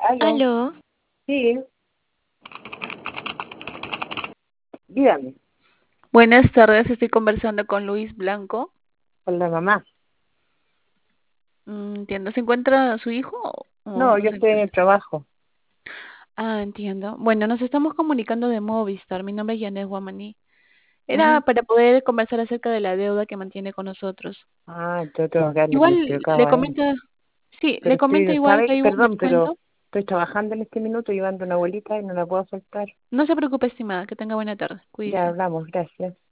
Aló, Aló, sí, dígame, buenas tardes, estoy conversando con Luis Blanco. con la mamá. Entiendo, ¿se encuentra su hijo o No, no yo se estoy en el encuentra? trabajo. Ah, entiendo. Bueno, nos estamos comunicando de Movistar. Mi nombre es Yanes Guamaní. Era Ujú. para poder conversar acerca de la deuda que mantiene con nosotros. Ah, yo tengo que darle un Igual explicado le a él. comenta, sí, le Pero comenta estoy, igual que ¿sabe? hay un Perdón, pero descuento. estoy trabajando en este minuto llevando a una abuelita y no la puedo soltar. No se preocupe, estimada, que tenga buena tarde. Ya Cuídese. hablamos, gracias.